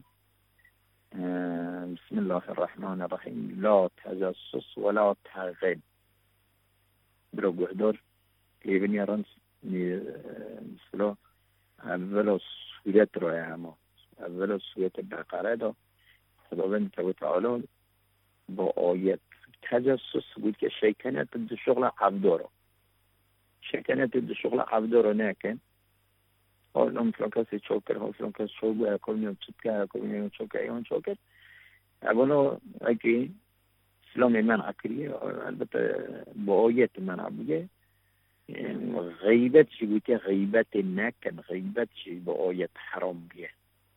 بسم الله الرحمن الرحیم لا تجسس ولا تغیب برو گهدار لیبنی رنس مثلا اول سورت رای اما اول سورت بقره دا خداوند تعالی با آیت تجسس بود که شیطنت در شغل عبدارا شیطنت در شغل عبدارا نکن حالا فلان کسی چوکر ها فلان کسی چوکر ها کلمیون چوکر ها کلمیون چوکر ایون چوکر اولا اگه اسلام من عکریه البته با آیت من عبیه غیبت چی بود که غیبت نکن غیبت چی با آیت حرام بیه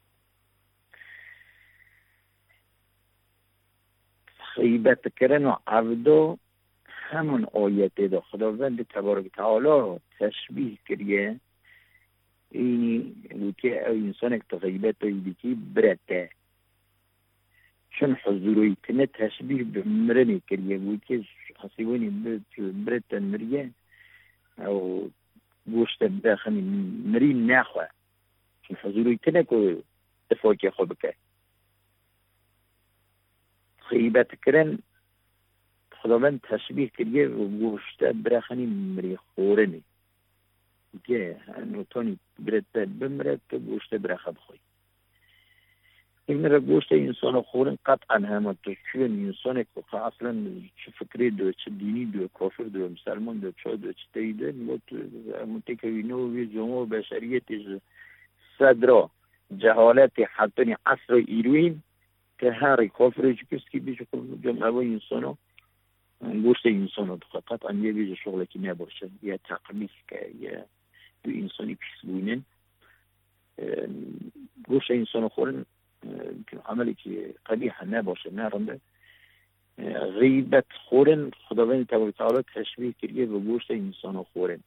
غیبت کردن و عبدو همون آیت دا خداوند تبارک تعالی تشبیه کریه اینی بود که انسان که غیبت دیگه برده چون حضوری کنه تشبیه به مرنی کریه بود که حسیوانی برده مریه او گوشت داخلی مری نخواه چون حضوری کنه که دفاعی خوب که غیبت کردن خداوند تشبیه کریه و گوشت برخنی مری خورنی که نوتانی برد بمرد که گوشت برخ بخوی این را گوشت انسان خورن قطعا همه تو چون انسان که اصلا چه فکری دو چه دینی دو کافر دو مسلمان دو چه دو چه تایده موتی که وینو وی جمعه بشریت صدرا جهالت حتی عصر ایروین که هر کافر کسی که بیش جمعه و انسان گوشت انسان رو قطعا یه بیش شغل که نباشه یا تقمیز که یا دو انسانی پیس بونن گوشت انسان خورن عملی که قبیح نباشه نرنده غیبت خورن خداوند تبارک تعالی تشبیه کریه به گوشت انسان خورن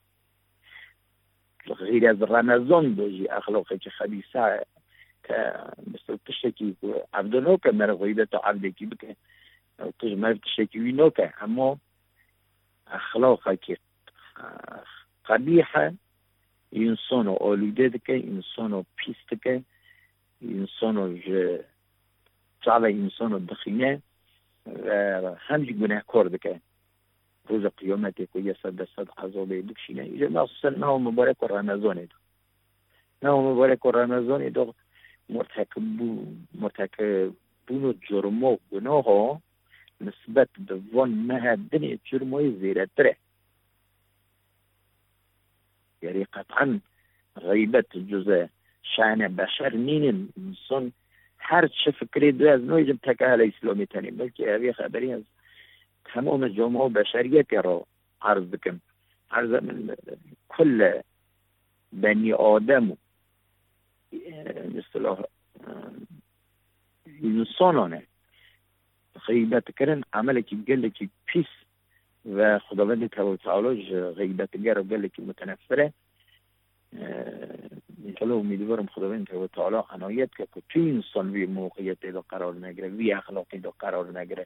غیر از رمضان دوجی اخلاقی که خبیثه که مثل تشکی عبدالنو که مر غیبت عبده کی بکن تش مر تشکی وینو که اما اخلاقی که قبیحه انسان رو آلوده دکه انسان رو پیس دکه انسان رو جعل انسان رو دخینه و همچی گناه کار دکه روز قیامتی که یه صد صد عذابه بکشینه اینجا مخصوصا نه مبارک و رمضانه دو نه مبارک و رمضانه دو مرتکبون و جرم و گناه ها نسبت به وان مهدن جرم های زیره تره یعنی قطعا غیبت جزء شأن بشر نین انسان هر چه فکری دو از نوعی جم تکه اهل اسلامی تنیم بلکه اوی خبری از تمام جامعه بشریت را عرض بکم عرض من کل بنی آدم اصطلاح انسانانه غیبت کردن عملی که گله که پیس و خداوند تبارک تعالی غیبتگر و گله که متنفره انشاءالله امیدوارم خداوند تبارک تعالی عنایت که تو انسان وی موقعیت دو قرار نگره وی اخلاقی دو قرار نگره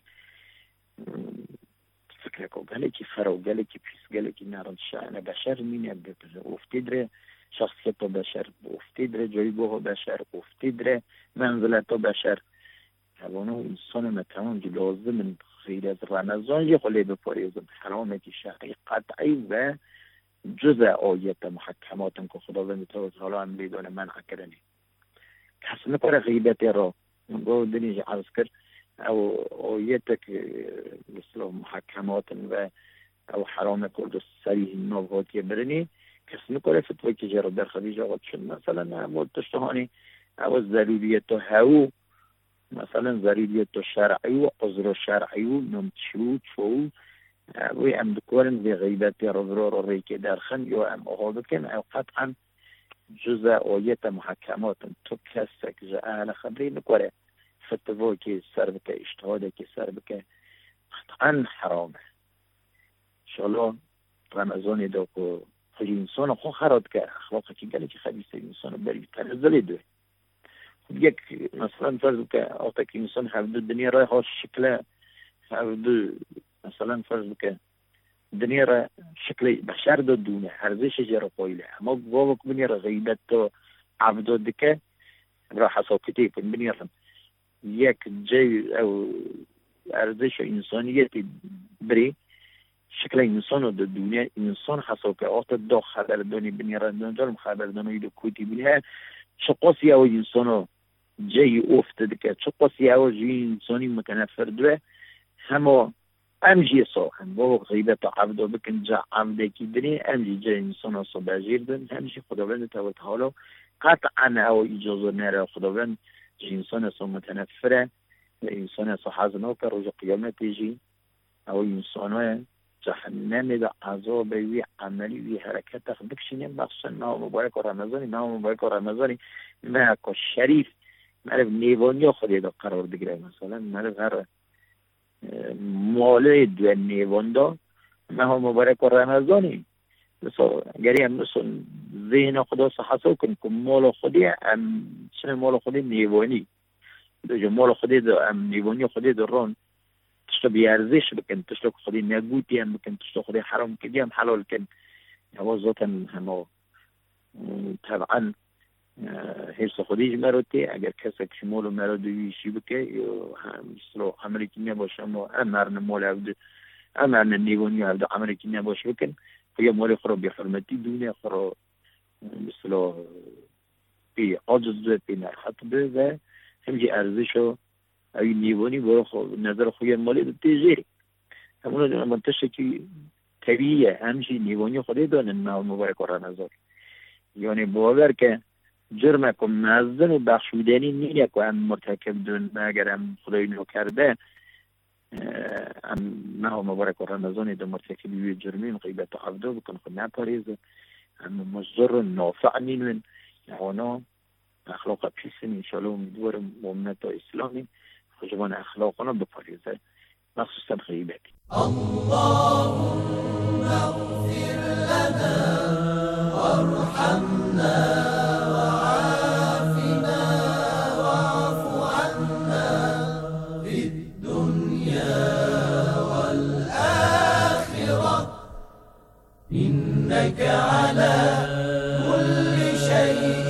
فکر کو گله که فرو گله که پیس گله که نرد شأن بشر مینه افتیدره شخصیت بشر افتیدره جایگاه بشر افتیدره منزلت بشر حوانو انسان متمام که لازم غیر از رمضان یه خلی بپاریزم حرامه که شرعی قطعی و جزء آیت محکماتم که خداوند تبارک تعالی هم بیدانه منع کردنی کس نکاره غیبت را من گاه دنیج عرض کرد او آیت که مثل محکماتم و او حرام کرد و سریح نوهاتی برنی کس نکاره فتوی که جرا در خدیج آقاد شد مثلا مورد تشتهانی او ضروریت و هاو مثلا ضروریت شرعی و عذر شرعی و نمچو چو وی ام دکورن به غیبت رضرار و ریک درخن یا ام احاده کن او قطعا جزء آیت محکمات تو کسک جا اهل خبری نکوره فتوه که سر بکه اشتهاده که سر بکه قطعا حرامه انشاءالله رمضان دو که خیلی انسان خو خراد که اخلاقی که گلی که خبیسته انسان بری تنزلی دوه یک مثلا فرض که آتا که انسان حفظ دنیا رای خواست شکله حفظ مثلا فرض که دنیا را شکل بشر دو دونه ارزش جرا قویله اما بابا بنی را غیبت تو عبدو دکه را حساکتی کن بنی را یک جای او ارزش انسانیت بری شکل انسان دو دنیا انسان حساکت دو خبر دونی بنی را دونجال خبر دونی دو کوتی بنی چه قصی او انسانو جای افت دکه چه قصی او جای انسانی متنفر دوه همه امجی سو هم با غیبت عبدو بکن جا عبده کی بنی امجی جا انسان سو بجیر دن همجی خداوند تا تعالی قطعا او اجازه نره خداوند جا انسان سو متنفره انسان سو حزنو که روز قیامت جی او انسانو جهنم دا عذاب وی عملی وی حرکت بکشینیم بخصوصا نام مبارک و رمضانی نام مبارک و رمضانی محک و شریف مرف نیوانی خودی دا قرار بگیره مثلا مرف هر ماله دو نیوان دا محا مبارک و رمضانی گری هم مثل ذهن خدا سحصو کن که مال خودی هم چنه مال خودی نیوانی دو جو مال خودی دا هم نیوانی خودی دا ران تشتا بیارزش بکن تشتا خودی نگوتی هم بکن تشتا خودی حرام کدی هم حلال کن هوا ذاتا همه طبعا حرص خودیش مروتی اگر کسی که مالو مرا دویشی بکه یا مثلا امریکی نباشه اما امرن مال عبد امرن نیوانی عبد امریکی نباشه بکن یا مال خراب بی حرمتی دونه خراب مثلا بی عاجز بی نرخط به و همجی ارزشو اوی نیوانی برای نظر خوی مالی دو تیجیری همونو دونه منتشه که طبیعیه همجی نیوانی خودی دانن مبارک و رمضان یعنی باور که جرم که مزدن و بخشودنی نیه که هم مرتکب دون اگر هم خدای نو کرده هم ماه مبارک و رمضان دو مرتکبی جرمین غیبت و عبدو بکن خود نپاریزه هم مزدر و نافع نینوین نوانا اخلاق پیسن انشاءالله امیدوار مؤمنت و اسلامی خجبان اخلاقنا بپاریزه مخصوصا غیبت اللهم اغفر لنا وارحمنا إنك على كل شيء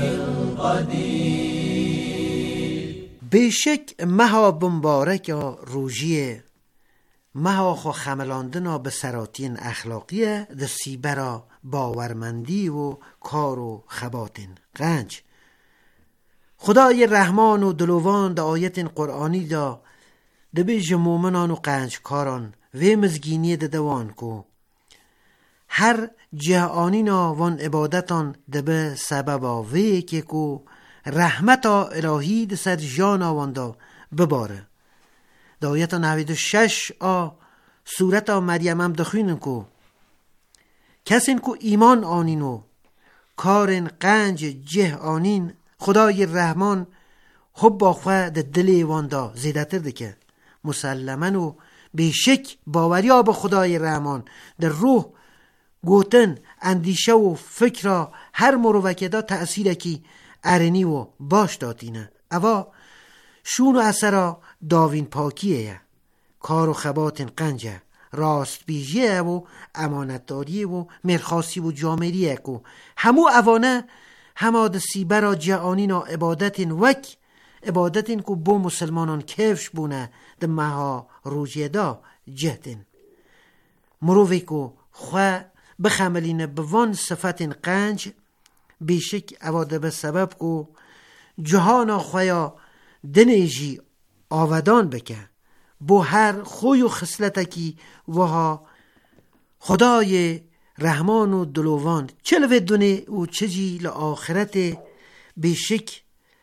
قدير. بیشک مها بمبارک روژیه مها خو خملاندنا به سراتین اخلاقیه ده سیبرا باورمندی و کار و خباتین قنج خدای رحمان و دلوان ده آیت قرآنی دا ده بیج مومنان و قنج کاران و مزگینی ده دوان کو هر جهانینا وان عبادتان دبه سبب آوه که کو رحمتا الهی ده سر جانا واندا بباره دایتا نوید و شش آ سورتا مریم هم دخوینن کو کسین کو ایمان آنینو کارن قنج جه آنین خدای رحمان خب باخواه ده دلی واندا زیدتر دکه مسلمن و بیشک باوریا به خدای رحمان در روح گوتن اندیشه و فکر هر مروکه دا تأثیر کی ارنی و باش داتینه اوا شون و اثرا داوین پاکیه کار و خباتن قنجه راست بیجیه و امانتداریه و مرخاصی و جامریه کو همو اوانه همه ده سیبرا جهانینا عبادتن وک عبادتن کو بو مسلمانان کفش بونه ده مها روجیه دا جهتن مروی کو خواه بخملین بوان صفتن قنج بیشک اواده به سبب کو جهانا خویا دنیجی آودان بکه بو هر خوی و خسلتکی وها خدای رحمان و دلوان چلوه دونه و چجی لآخرت بیشک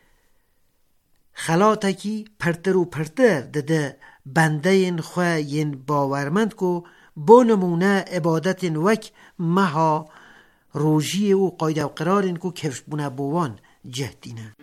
خلاتکی پرتر و پرتر دده بنده این خوین باورمند کو بو نمونه عبادت وک مها روژی و قاید و قرار کو کفش بونه بوان جهدینه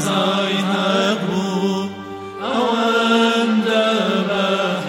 يسعي هبو أوان دابا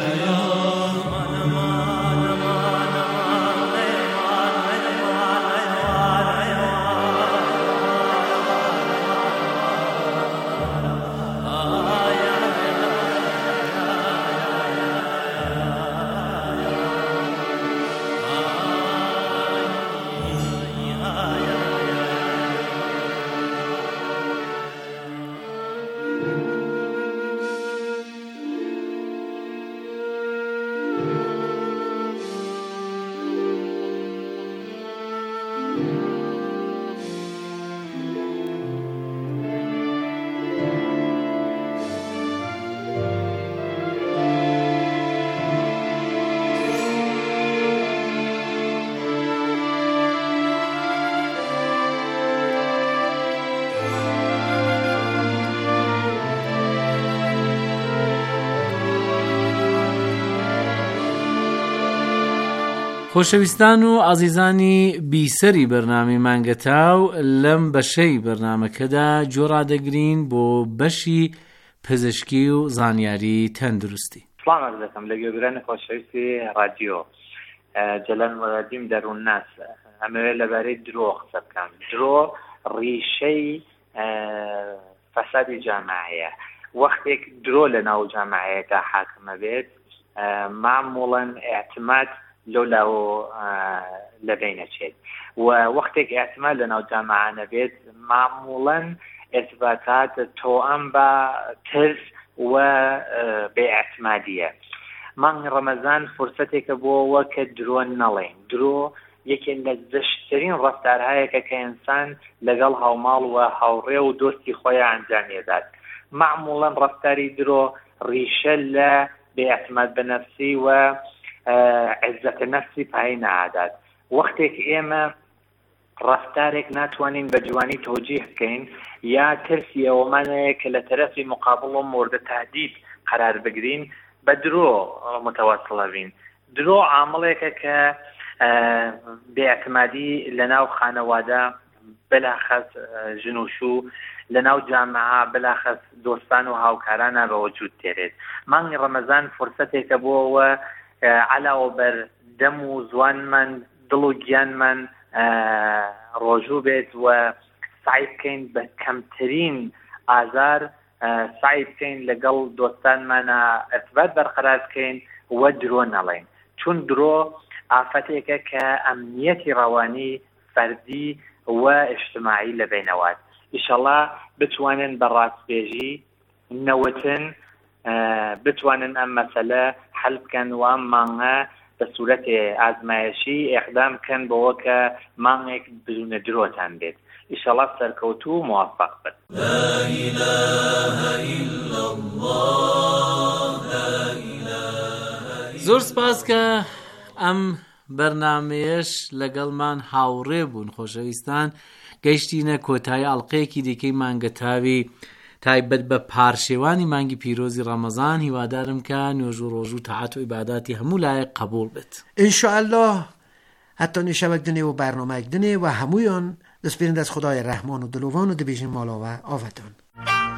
خۆشەویستان و ئازیزانی بیسەری بەرنامەی مانگەتاو لەم بەشەی بەرنامەکەدا جۆڕادەگرین بۆ بەشی پزیشکی و زانیاری تەندروستی. سلام عرض دەکەم لە گوێگرانی خۆشەویستی رادیۆ جەلال مورادیم دەروون ناس ئەمەوێت لەبارەی درۆ قسە بکەم. درۆ ڕیشەی فەسادی جاماعەیە. وەختێک درۆ لە ناو جاماعەیەدا حاکمە بێت معموڵەن ئێعتماد لەولاو لەبینەچێت و وەختێک ئێعتماد لە ناو جاماعە بێت معموڵەن ئێثباتات تۆئەم بە ترس و بێئێعتمادیە. مانگی ڕەمەزان فرسەتێکە بۆەوە کە درۆ نەڵێن. درۆ یەکێک لە زەشترین ڕەفتارهایەکە کە ئینسان لەگەڵ هاوماڵ و هاوڕێ و دۆستی خۆیان ئەنجامێدات. معموڵەن ڕەفتاری درۆ ڕیشە لە بێئێعتماد بە نەفسی و عزت نفسی پایین عادات. وەختێک ئێمە ڕەفتارێک ناتوانین بە جوانی تۆجیه بکەین یا ترسی ئەوەمانەیە کە لە تەرەفی مقابڵ و مورد تهدید قرار بگرین بە درۆ متەوەسڵە بین. درۆ عامڵێکە کە بێئێعتمادی لە ناو خانەوادە بەلاخەس ژنوشو لە ناو جامعە بەلاخەس دۆستان و هاوکارانە بە وجود تێرێت. مانگی ڕەمەزان فرسەتێکە بۆەوە علاوە بەر دەم و زوانمان دڵ و گیانمان ڕۆژوو بێت و سعی بکەین بە کەمترین ئازار سعی بکەین لەگەڵ دۆستانمانە ئەرتباط بەرقەرار بکەین و درۆ نەڵێن. چون درۆ ئافەتێکە کە ئەمنیەتی ڕەوانی فەردی و ئیجتیماعی لەبینەوات. ئیشەڵا بتوانن بە ڕاستپێژی نەوتن بتوانن ئەم مەسەلە حل بکەن و ئەم مانگە بە سوورەتێ ئازمایشی ئێقدام بکەن بەوە کە مانگێک بدونە درۆتان بێت. ئیشەڵا سەرکەوتوو و موفق بن. لا إله إلا الله لا إله. زۆر سپاس کە ئەم بەرنامەیەش لەگەڵمان هاوڕێ بوون. خۆشەویستان گەیشتینە کۆتایی ئەڵقەیەکی دیکەی مانگەتاوی تایبەت بە پارشێوانی مانگی پیرۆزی ڕەمەزان. هیوادارم کە نوێژ و ڕۆژ و تەعات و عیباداتی هەموو لایەک قبول بێت ئینشاءالله. هەتا نیشەوەک دنێ و بەرنامەیەک دنێ و هەموویان دەستپێرن دەست خدای ڕەحمان و دلۆڤان و دەبێژین ماڵەوە ئاوەتان.